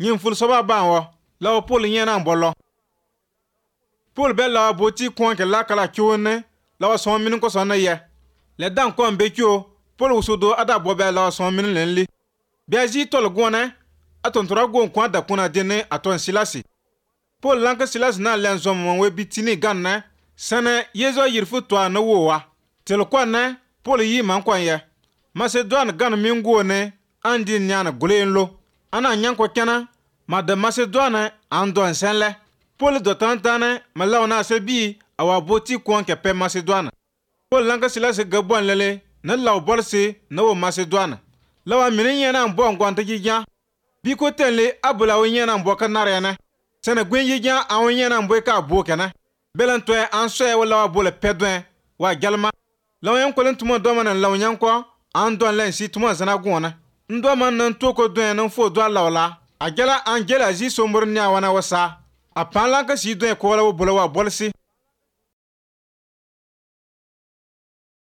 nyin ful soba ban wo la Paul yena mbolo Paul be la boti kon ke la kala kyone la so min ko so na ye le dan ko be kyo Paul usudo ada bo be la so min lenli be aji tol gona atontora gon kwa da kuna dene aton silasi Paul lanka silas na lenzo mo we bitini ganna sana yezo yirfu to na wowa tel kwa na Paul yi man kwa ye Macedon gan mingo ne andi nyana gulenlo ana nyanko kana ma de Macedon ando senle Paul do tantane malawna sebi awa boti kon ke pe Macedon Paul lanka silas gabon lele na law bolsi na wo Macedon lawa minin yana bon gwanta gigya bi ko tenle abula wo yana mboka narene sana gwen yigya awon yana mboka bokana belanto an soe wala bole pedwen wa galma lawen ko lentumo do man lawen ko an don len si tumo zana gona ndo man nan to ko do nan fo do lawla agela angela ji somor nya wana wasa apala ka si do ko wala bole wa bolsi